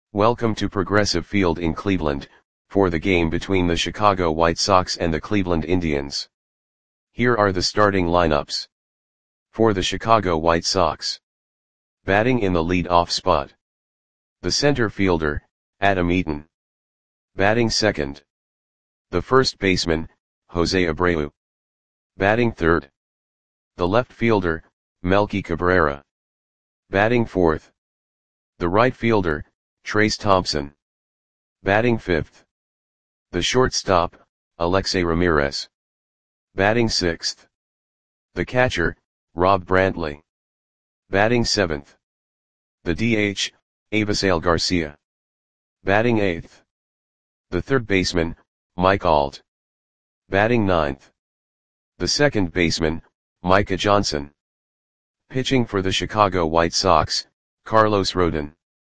Welcome to Progressive Field in Cleveland, for the game between the Chicago White Sox and the Cleveland Indians. Here are the starting lineups. For the Chicago White Sox. Batting in the lead-off spot. The center fielder, Adam Eaton. Batting second. The first baseman, Jose Abreu. Batting third. The left fielder, Melky Cabrera. Batting fourth. The right fielder, Trayce Thompson. Batting fifth. The shortstop, Alexei Ramirez. Batting sixth. The catcher, Rob Brantley. Batting seventh. The DH, Avisail Garcia. Batting eighth. The third baseman, Mike Alt. Batting ninth. The second baseman, Micah Johnson. Pitching for the Chicago White Sox, Carlos Rodon.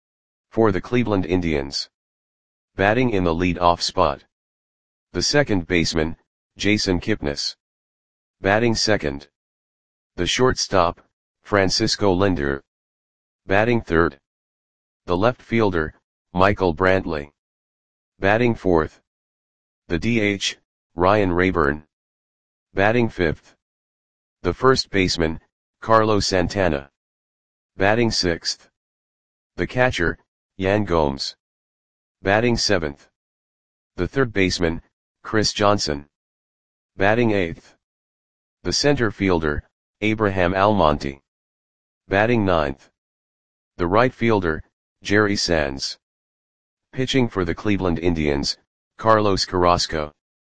For the Cleveland Indians. Batting in the lead-off spot. The second baseman, Jason Kipnis. Batting second. The shortstop, Francisco Lindor. Batting third. The left fielder, Michael Brantley. Batting fourth. The DH, Ryan Raburn. Batting fifth. The first baseman, Carlos Santana. Batting sixth. The catcher, Yan Gomes. Batting seventh. The third baseman, Chris Johnson. Batting eighth. The center fielder, Abraham Almonte. Batting ninth. The right fielder, Jerry Sands. Pitching for the Cleveland Indians, Carlos Carrasco.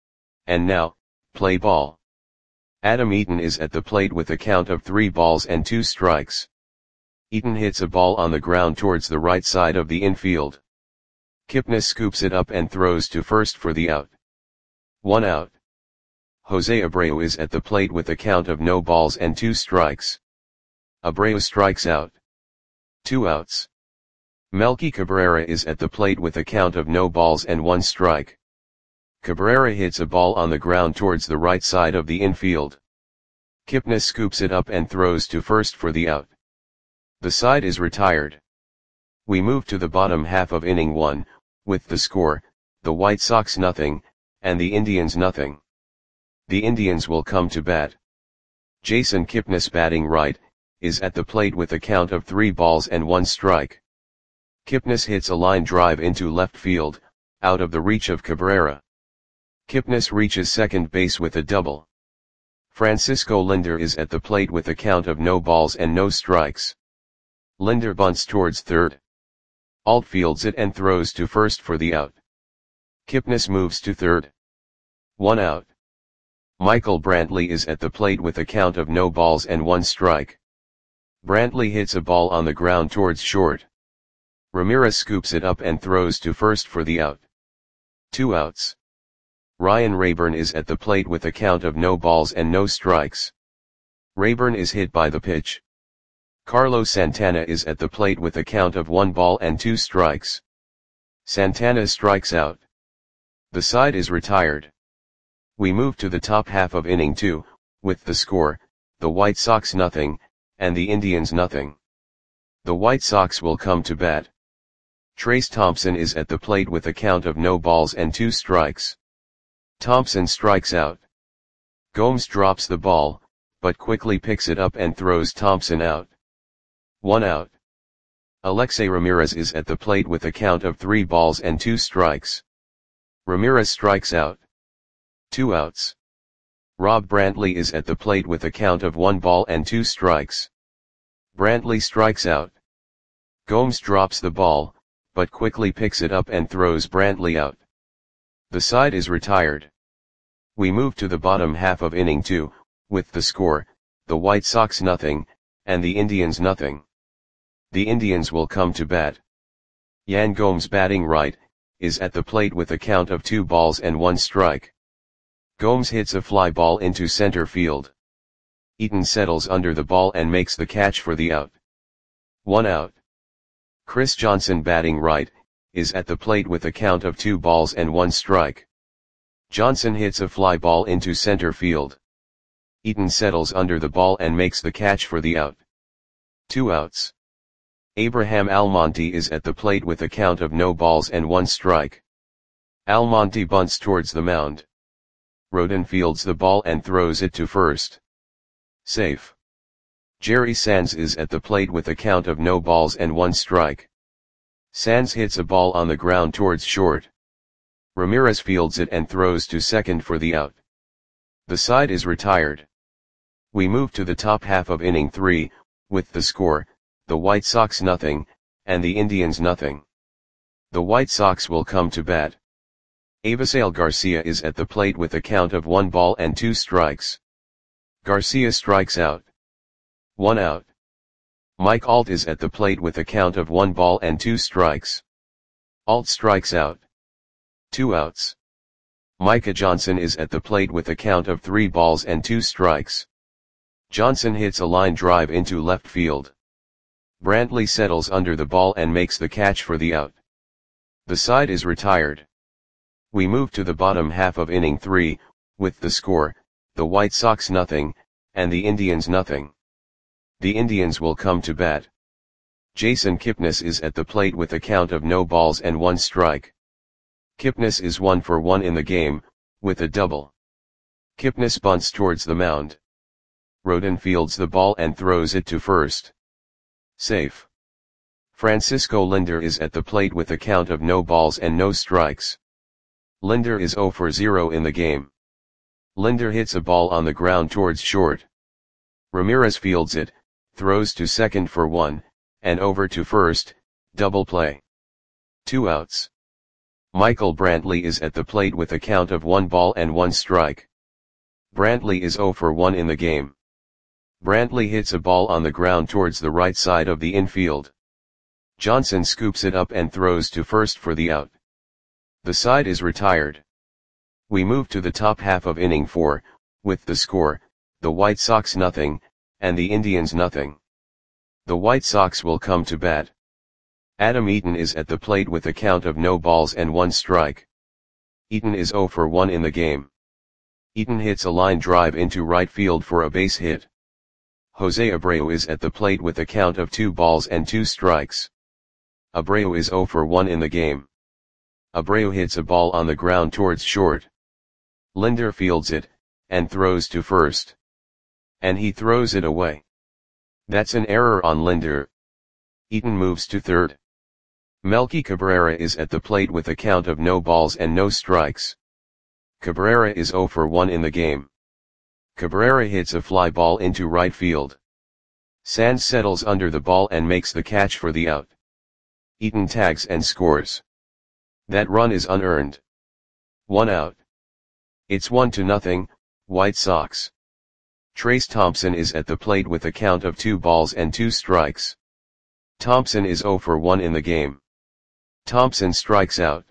And now, play ball. Adam Eaton is at the plate with a count of 3 balls and 2 strikes. Eaton hits a ball on the ground towards the right side of the infield. Kipnis scoops it up and throws to first for the out. 1 out. Jose Abreu is at the plate with a count of no balls and 2 strikes. Abreu strikes out. 2 outs. Melky Cabrera is at the plate with a count of no balls and 1 strike. Cabrera hits a ball on the ground towards the right side of the infield. Kipnis scoops it up and throws to first for the out. The side is retired. We move to the bottom half of inning 1, with the score, the White Sox nothing, and the Indians nothing. The Indians will come to bat. Jason Kipnis, batting right, is at the plate with a count of 3 balls and 1 strike. Kipnis hits a line drive into left field, out of the reach of Cabrera. Kipnis reaches second base with a double. Francisco Lindor is at the plate with a count of no balls and no strikes. Lindor bunts towards third. Alt fields it and throws to first for the out. Kipnis moves to third. 1 out. Michael Brantley is at the plate with a count of no balls and 1 strike. Brantley hits a ball on the ground towards short. Ramirez scoops it up and throws to first for the out. 2 outs. Ryan Raburn is at the plate with a count of no balls and no strikes. Raburn is hit by the pitch. Carlos Santana is at the plate with a count of 1 ball and 2 strikes. Santana strikes out. The side is retired. We move to the top half of inning 2, with the score, the White Sox nothing, and the Indians nothing. The White Sox will come to bat. Trayce Thompson is at the plate with a count of no balls and 2 strikes. Thompson strikes out. Gomes drops the ball, but quickly picks it up and throws Thompson out. 1 out. Alexei Ramirez is at the plate with a count of 3 balls and 2 strikes. Ramirez strikes out. 2 outs. Rob Brantley is at the plate with a count of 1 ball and 2 strikes. Brantley strikes out. Gomes drops the ball, but quickly picks it up and throws Brantley out. The side is retired. We move to the bottom half of inning 2, with the score, the White Sox nothing, and the Indians nothing. The Indians will come to bat. Yan Gomes, batting right, is at the plate with a count of 2 balls and 1 strike. Gomes hits a fly ball into center field. Eaton settles under the ball and makes the catch for the out. 1 out. Chris Johnson, batting right, is at the plate with a count of 2 balls and 1 strike. Johnson hits a fly ball into center field. Eaton settles under the ball and makes the catch for the out. 2 outs. Abraham Almonte is at the plate with a count of no balls and 1 strike. Almonte bunts towards the mound. Rodin fields the ball and throws it to first. Safe. Jerry Sands is at the plate with a count of no balls and 1 strike. Sands hits a ball on the ground towards short. Ramirez fields it and throws to second for the out. The side is retired. We move to the top half of inning 3, with the score, the White Sox nothing, and the Indians nothing. The White Sox will come to bat. Avisail Garcia is at the plate with a count of 1 ball and 2 strikes. Garcia strikes out. 1 out. Mike Alt is at the plate with a count of 1 ball and 2 strikes. Alt strikes out. 2 outs. Micah Johnson is at the plate with a count of 3 balls and 2 strikes. Johnson hits a line drive into left field. Brantley settles under the ball and makes the catch for the out. The side is retired. We move to the bottom half of inning 3, with the score, the White Sox nothing, and the Indians nothing. The Indians will come to bat. Jason Kipnis is at the plate with a count of no balls and 1 strike. Kipnis is 1 for 1 in the game, with a double. Kipnis bunts towards the mound. Rodin fields the ball and throws it to first. Safe. Francisco Linder is at the plate with a count of no balls and no strikes. Linder is 0 for 0 in the game. Linder hits a ball on the ground towards short. Ramirez fields it, throws to second for 1, and over to first, double play. 2 outs. Michael Brantley is at the plate with a count of 1 ball and 1 strike. Brantley is 0 for 1 in the game. Brantley hits a ball on the ground towards the right side of the infield. Johnson scoops it up and throws to first for the out. The side is retired. We move to the top half of inning 4, with the score, the White Sox nothing, and the Indians nothing. The White Sox will come to bat. Adam Eaton is at the plate with a count of no balls and 1 strike. Eaton is 0 for 1 in the game. Eaton hits a line drive into right field for a base hit. Jose Abreu is at the plate with a count of 2 balls and 2 strikes. Abreu is 0 for 1 in the game. Abreu hits a ball on the ground towards short. Linder fields it, and throws to first. And he throws it away. That's an error on Linder. Eaton moves to third. Melky Cabrera is at the plate with a count of no balls and no strikes. Cabrera is 0 for 1 in the game. Cabrera hits a fly ball into right field. Sands settles under the ball and makes the catch for the out. Eaton tags and scores. That run is unearned. 1 out. It's 1-0, White Sox. Trace Thompson is at the plate with a count of 2 balls and 2 strikes. Thompson is 0 for 1 in the game. Thompson strikes out.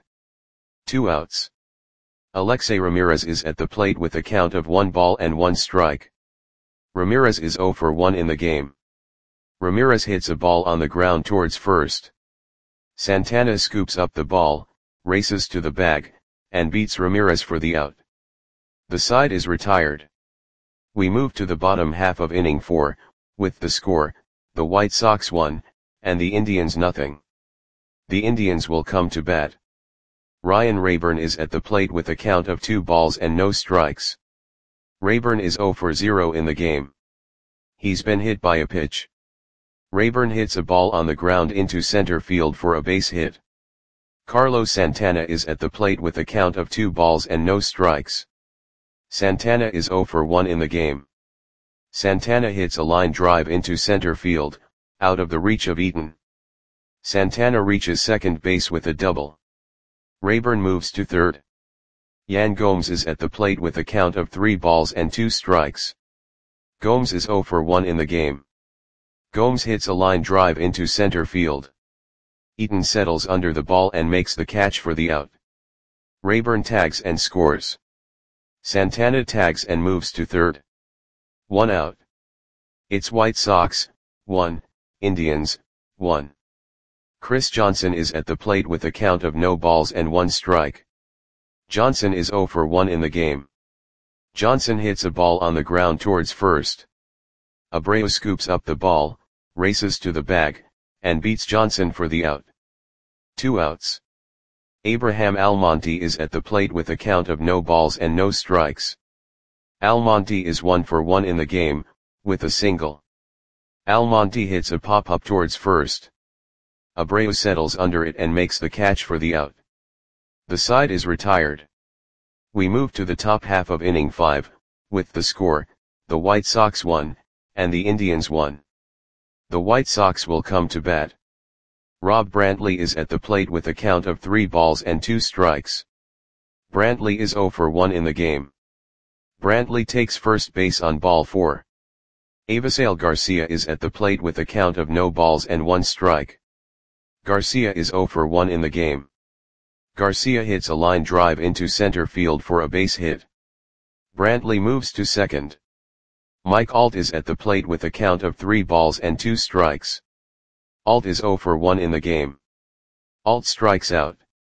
2 outs. Alexei Ramirez is at the plate with a count of 1 ball and 1 strike. Ramirez is 0 for 1 in the game. Ramirez hits a ball on the ground towards first. Santana scoops up the ball, races to the bag, and beats Ramirez for the out. The side is retired. We move to the bottom half of inning 4, with the score, the White Sox 1, and the Indians nothing. The Indians will come to bat. Ryan Rayburn is at the plate with a count of 2 balls and no strikes. Rayburn is 0 for 0 in the game. He's been hit by a pitch. Rayburn hits a ball on the ground into center field for a base hit. Carlos Santana is at the plate with a count of 2 balls and no strikes. Santana is 0 for 1 in the game. Santana hits a line drive into center field, out of the reach of Eaton. Santana reaches second base with a double. Rayburn moves to third. Yan Gomes is at the plate with a count of 3 balls and 2 strikes. Gomes is 0 for 1 in the game. Gomes hits a line drive into center field. Eaton settles under the ball and makes the catch for the out. Rayburn tags and scores. Santana tags and moves to third. 1 out. It's White Sox, 1, Indians, 1. Chris Johnson is at the plate with a count of no balls and 1 strike. Johnson is 0 for 1 in the game. Johnson hits a ball on the ground towards first. Abreu scoops up the ball, races to the bag, and beats Johnson for the out. 2 outs. Abraham Almonte is at the plate with a count of no balls and no strikes. Almonte is 1 for 1 in the game, with a single. Almonte hits a pop-up towards first. Abreu settles under it and makes the catch for the out. The side is retired. We move to the top half of inning 5, with the score, the White Sox 1, and the Indians 1. The White Sox will come to bat. Rob Brantley is at the plate with a count of 3 balls and 2 strikes. Brantley is 0 for 1 in the game. Brantley takes first base on ball 4. Avisail Garcia is at the plate with a count of no balls and 1 strike. Garcia is 0 for 1 in the game. Garcia hits a line drive into center field for a base hit. Brantley moves to second. Mike Alt is at the plate with a count of 3 balls and 2 strikes. Alt is 0 for 1 in the game. Alt strikes out.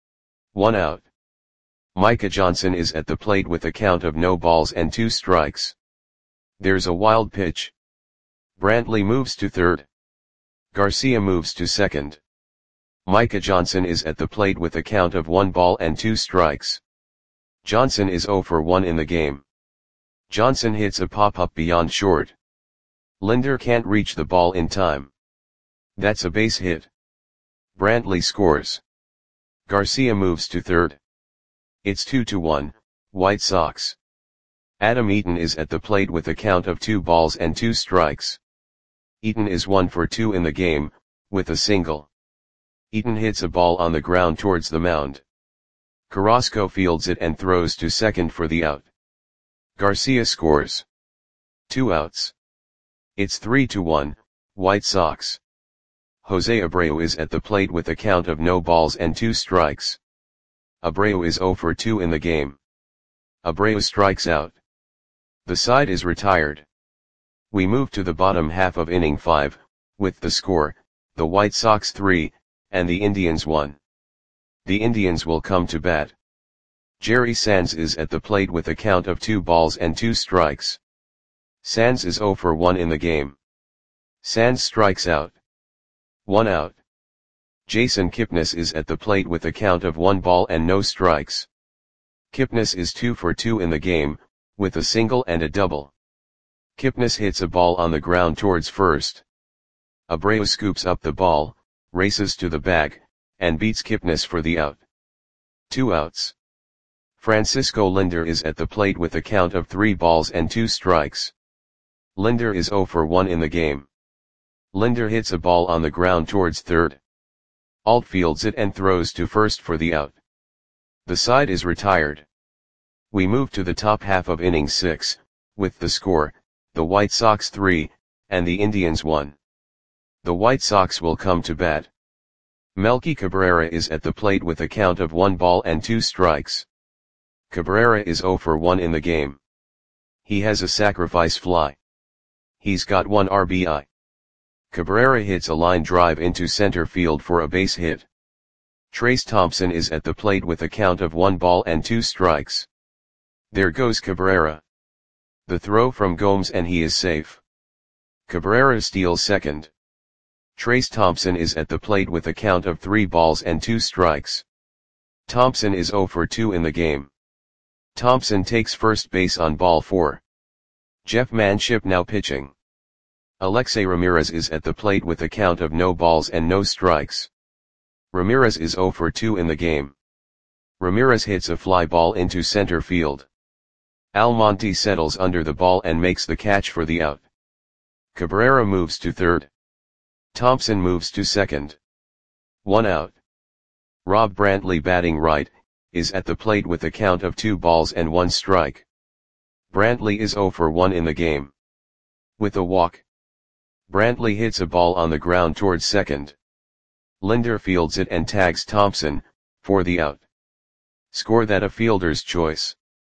1 out. Micah Johnson is at the plate with a count of no balls and 2 strikes. There's a wild pitch. Brantley moves to third. Garcia moves to second. Micah Johnson is at the plate with a count of 1 ball and 2 strikes. Johnson is 0 for 1 in the game. Johnson hits a pop-up beyond short. Linder can't reach the ball in time. That's a base hit. Brantley scores. Garcia moves to third. It's 2-1, White Sox. Adam Eaton is at the plate with a count of 2 balls and 2 strikes. Eaton is 1 for 2 in the game, with a single. Eaton hits a ball on the ground towards the mound. Carrasco fields it and throws to second for the out. Garcia scores. 2 outs. It's 3-1, White Sox. Jose Abreu is at the plate with a count of no balls and 2 strikes. Abreu is 0 for 2 in the game. Abreu strikes out. The side is retired. We move to the bottom half of inning 5, with the score, the White Sox 3, and the Indians 1. The Indians will come to bat. Jerry Sands is at the plate with a count of 2 balls and 2 strikes. Sands is 0 for 1 in the game. Sands strikes out. 1 out. Jason Kipnis is at the plate with a count of 1 ball and no strikes. Kipnis is 2 for 2 in the game, with a single and a double. Kipnis hits a ball on the ground towards first. Abreu scoops up the ball, races to the bag, and beats Kipnis for the out. 2 outs. Francisco Linder is at the plate with a count of 3 balls and 2 strikes. Linder is 0 for 1 in the game. Linder hits a ball on the ground towards third. Alt fields it and throws to first for the out. The side is retired. We move to the top half of inning 6, with the score, the White Sox 3, and the Indians 1. The White Sox will come to bat. Melky Cabrera is at the plate with a count of 1 ball and 2 strikes. Cabrera is 0 for 1 in the game. He has a sacrifice fly. He's got 1 RBI. Cabrera hits a line drive into center field for a base hit. Trace Thompson is at the plate with a count of 1 ball and 2 strikes. There goes Cabrera. The throw from Gomes and he is safe. Cabrera steals second. Trace Thompson is at the plate with a count of 3 balls and 2 strikes. Thompson is 0 for 2 in the game. Thompson takes first base on ball 4. Jeff Manship now pitching. Alexei Ramirez is at the plate with a count of no balls and no strikes. Ramirez is 0 for 2 in the game. Ramirez hits a fly ball into center field. Almonte settles under the ball and makes the catch for the out. Cabrera moves to third. Thompson moves to second. 1 out. Rob Brantley batting right, is at the plate with a count of 2 balls and 1 strike. Brantley is 0 for 1 in the game. With a walk. Brantley hits a ball on the ground towards second. Linder fields it and tags Thompson, for the out. Score that a fielder's choice.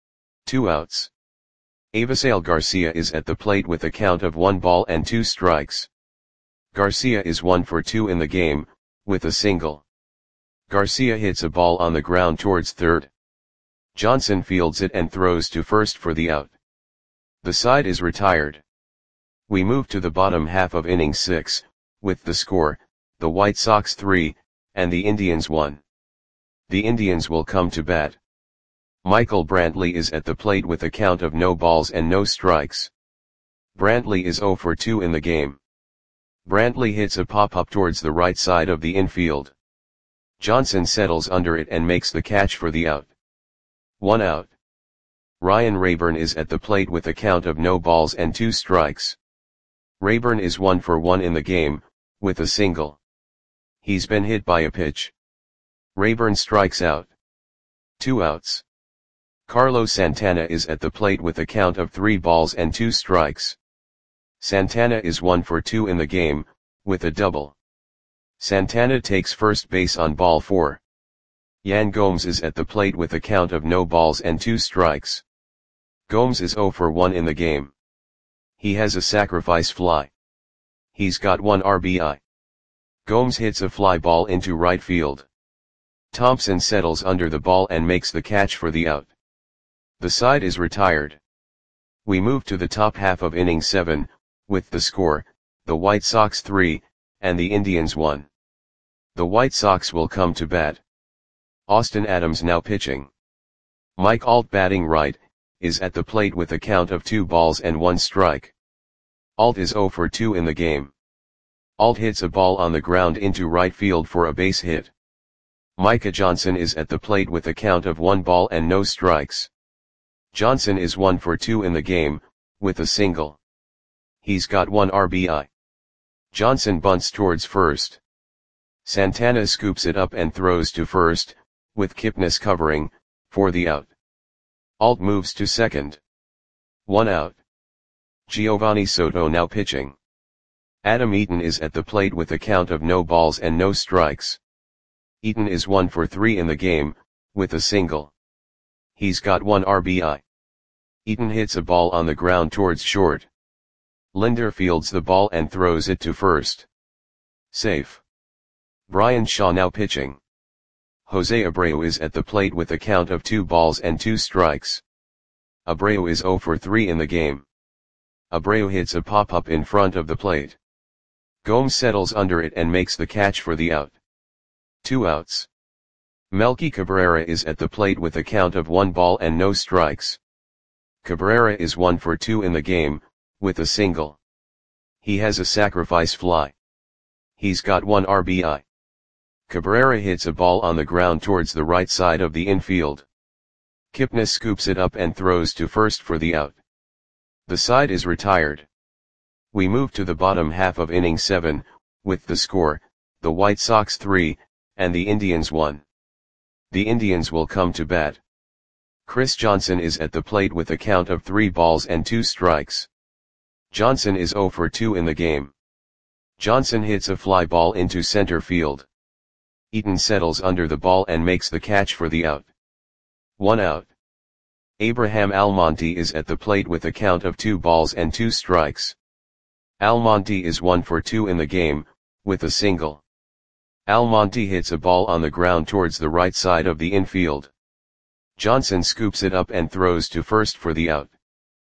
2 outs. Avisail Garcia is at the plate with a count of 1 ball and 2 strikes. Garcia is 1 for 2 in the game, with a single. Garcia hits a ball on the ground towards third. Johnson fields it and throws to first for the out. The side is retired. We move to the bottom half of inning 6, with the score, the White Sox 3, and the Indians 1. The Indians will come to bat. Michael Brantley is at the plate with a count of no balls and no strikes. Brantley is 0 for 2 in the game. Brantley hits a pop-up towards the right side of the infield. Johnson settles under it and makes the catch for the out. 1 out. Ryan Raburn is at the plate with a count of no balls and 2 strikes. Raburn is 1 for 1 in the game, with a single. He's been hit by a pitch. Raburn strikes out. 2 outs. Carlos Santana is at the plate with a count of 3 balls and 2 strikes. Santana is 1 for 2 in the game, with a double. Santana takes first base on ball 4. Yan Gomes is at the plate with a count of no balls and 2 strikes. Gomes is 0 for 1 in the game. He has a sacrifice fly. He's got 1 RBI. Gomes hits a fly ball into right field. Thompson settles under the ball and makes the catch for the out. The side is retired. We move to the top half of inning 7, with the score, the White Sox 3, and the Indians 1. The White Sox will come to bat. Austin Adams now pitching. Mike Alt batting right, is at the plate with a count of 2 balls and 1 strike. Alt is 0 for 2 in the game. Alt hits a ball on the ground into right field for a base hit. Micah Johnson is at the plate with a count of 1 ball and no strikes. Johnson is 1 for 2 in the game, with a single. He's got 1 RBI. Johnson bunts towards first. Santana scoops it up and throws to first, with Kipnis covering, for the out. Alt moves to second. 1 out. Giovanni Soto now pitching. Adam Eaton is at the plate with a count of no balls and no strikes. Eaton is 1 for 3 in the game, with a single. He's got 1 RBI. Eaton hits a ball on the ground towards short. Linder fields the ball and throws it to first. Safe. Brian Shaw now pitching. Jose Abreu is at the plate with a count of 2 balls and 2 strikes. Abreu is 0 for 3 in the game. Abreu hits a pop-up in front of the plate. Gomes settles under it and makes the catch for the out. 2 outs. Melky Cabrera is at the plate with a count of 1 ball and no strikes. Cabrera is 1 for 2 in the game, with a single. He has a sacrifice fly. He's got 1 RBI. Cabrera hits a ball on the ground towards the right side of the infield. Kipnis scoops it up and throws to first for the out. The side is retired. We move to the bottom half of inning 7, with the score, the White Sox 3, and the Indians 1. The Indians will come to bat. Chris Johnson is at the plate with a count of 3 balls and 2 strikes. Johnson is 0 for 2 in the game. Johnson hits a fly ball into center field. Eaton settles under the ball and makes the catch for the out. 1 out. Abraham Almonte is at the plate with a count of 2 balls and 2 strikes. Almonte is 1 for 2 in the game, with a single. Almonte hits a ball on the ground towards the right side of the infield. Johnson scoops it up and throws to first for the out.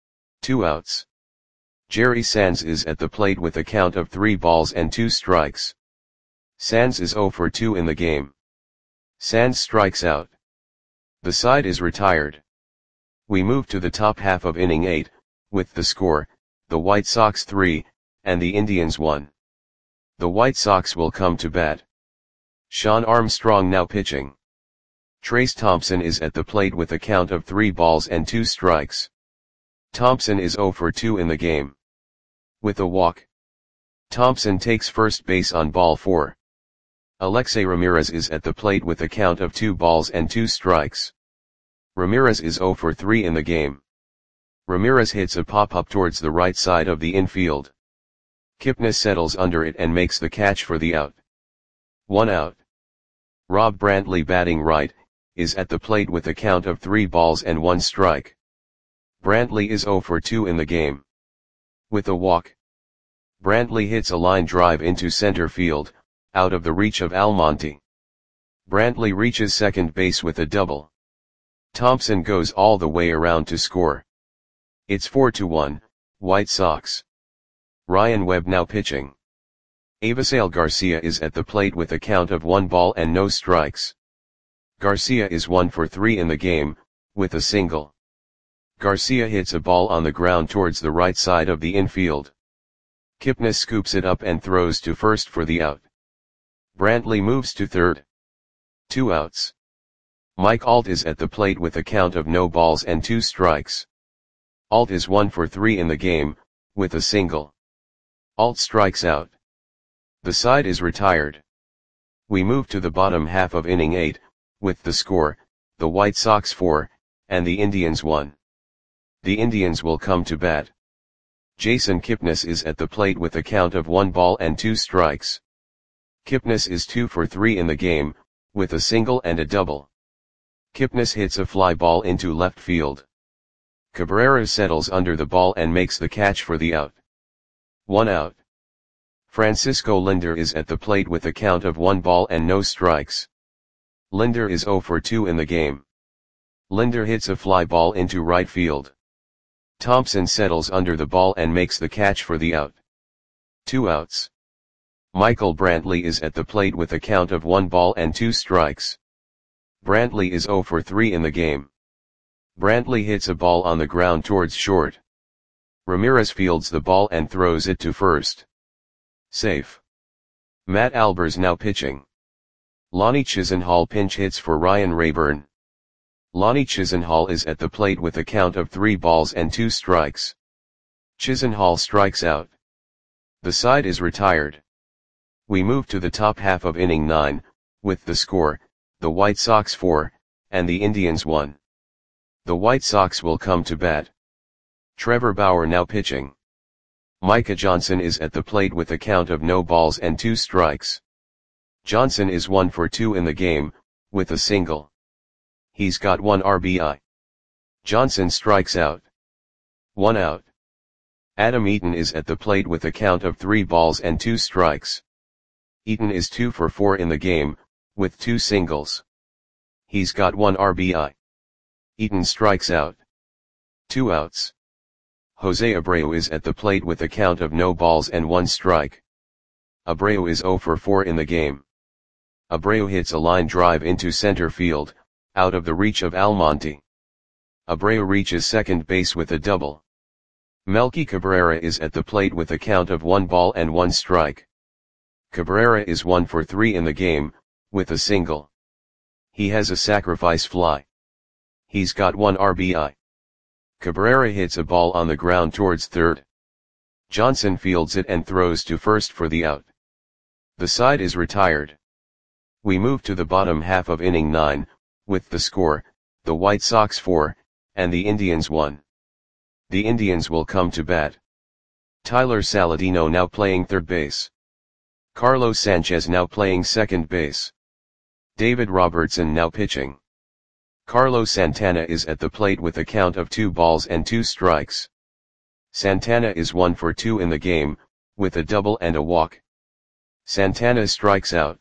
2 outs. Jerry Sands is at the plate with a count of 3 balls and 2 strikes. Sands is 0 for 2 in the game. Sands strikes out. The side is retired. We move to the top half of inning 8, with the score, the White Sox 3, and the Indians 1. The White Sox will come to bat. Sean Armstrong now pitching. Trace Thompson is at the plate with a count of 3 balls and 2 strikes. Thompson is 0 for 2 in the game. With a walk. Thompson takes first base on ball 4. Alexei Ramirez is at the plate with a count of 2 balls and 2 strikes. Ramirez is 0 for 3 in the game. Ramirez hits a pop-up towards the right side of the infield. Kipnis settles under it and makes the catch for the out. 1 out. Rob Brantley batting right, is at the plate with a count of 3 balls and 1 strike. Brantley is 0 for 2 in the game. With a walk. Brantley hits a line drive into center field, out of the reach of Almonte. Brantley reaches second base with a double. Thompson goes all the way around to score. It's 4-1, White Sox. Ryan Webb now pitching. Avisail Garcia is at the plate with a count of 1 ball and no strikes. Garcia is 1 for 3 in the game, with a single. Garcia hits a ball on the ground towards the right side of the infield. Kipnis scoops it up and throws to first for the out. Brantley moves to third. 2 outs. Mike Alt is at the plate with a count of no balls and 2 strikes. Alt is 1 for 3 in the game, with a single. Alt strikes out. The side is retired. We move to the bottom half of inning 8, with the score, the White Sox 4, and the Indians 1. The Indians will come to bat. Jason Kipnis is at the plate with a count of 1 ball and 2 strikes. Kipnis is 2 for 3 in the game, with a single and a double. Kipnis hits a fly ball into left field. Cabrera settles under the ball and makes the catch for the out. 1 out. Francisco Lindor is at the plate with a count of 1 ball and no strikes. Lindor is 0 for 2 in the game. Lindor hits a fly ball into right field. Thompson settles under the ball and makes the catch for the out. 2 outs. Michael Brantley is at the plate with a count of 1 ball and 2 strikes. Brantley is 0 for 3 in the game. Brantley hits a ball on the ground towards short. Ramirez fields the ball and throws it to first. Safe. Matt Albers now pitching. Lonnie Chisenhall pinch hits for Ryan Rayburn. Lonnie Chisenhall is at the plate with a count of 3 balls and 2 strikes. Chisenhall strikes out. The side is retired. We move to the top half of inning 9, with the score, the White Sox 4, and the Indians 1. The White Sox will come to bat. Trevor Bauer now pitching. Micah Johnson is at the plate with a count of no balls and 2 strikes. Johnson is 1 for 2 in the game, with a single. He's got 1 RBI. Johnson strikes out. 1 out. Adam Eaton is at the plate with a count of 3 balls and 2 strikes. Eaton is 2 for 4 in the game, with 2 singles. He's got 1 RBI. Eaton strikes out. 2 outs. Jose Abreu is at the plate with a count of no balls and 1 strike. Abreu is 0 for 4 in the game. Abreu hits a line drive into center field, out of the reach of Almonte. Abreu reaches second base with a double. Melky Cabrera is at the plate with a count of 1 ball and 1 strike. Cabrera is 1 for 3 in the game, with a single. He has a sacrifice fly. He's got 1 RBI. Cabrera hits a ball on the ground towards third. Johnson fields it and throws to first for the out. The side is retired. We move to the bottom half of inning 9, with the score, the White Sox 4, and the Indians 1. The Indians will come to bat. Tyler Saladino now playing third base. Carlos Sanchez now playing second base. David Robertson now pitching. Carlos Santana is at the plate with a count of 2 balls and 2 strikes. Santana is 1 for 2 in the game, with a double and a walk. Santana strikes out.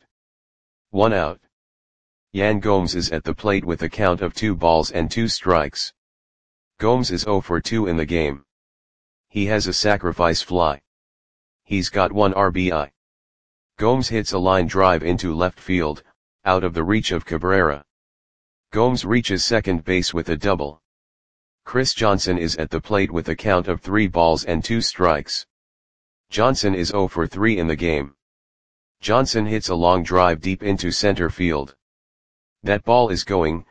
1 out. Yan Gomes is at the plate with a count of 2 balls and 2 strikes. Gomes is 0 for 2 in the game. He has a sacrifice fly. He's got 1 RBI. Gomes hits a line drive into left field, out of the reach of Cabrera. Gomes reaches second base with a double. Chris Johnson is at the plate with a count of 3 balls and 2 strikes. Johnson is 0 for 3 in the game. Johnson hits a long drive deep into center field. That ball is gone.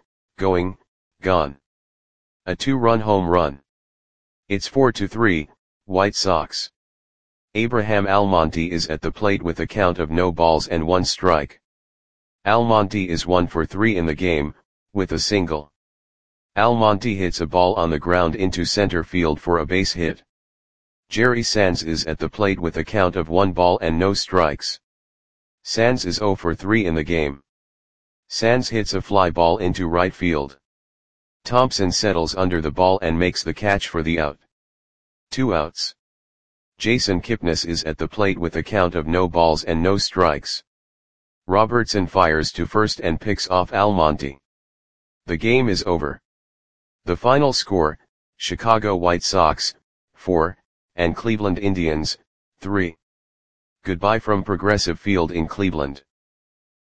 A 2-run home run. It's 4-3, White Sox. Abraham Almonte is at the plate with a count of no balls and 1 strike. Almonte is 1 for 3 in the game, with a single. Almonte hits a ball on the ground into center field for a base hit. Jerry Sands is at the plate with a count of 1 ball and no strikes. Sands is 0 for 3 in the game. Sands hits a fly ball into right field. Thompson settles under the ball and makes the catch for the out. 2 outs. Jason Kipnis is at the plate with a count of no balls and no strikes. Robertson fires to first and picks off Almonte. The game is over. The final score, Chicago White Sox, 4, and Cleveland Indians, 3. Goodbye from Progressive Field in Cleveland.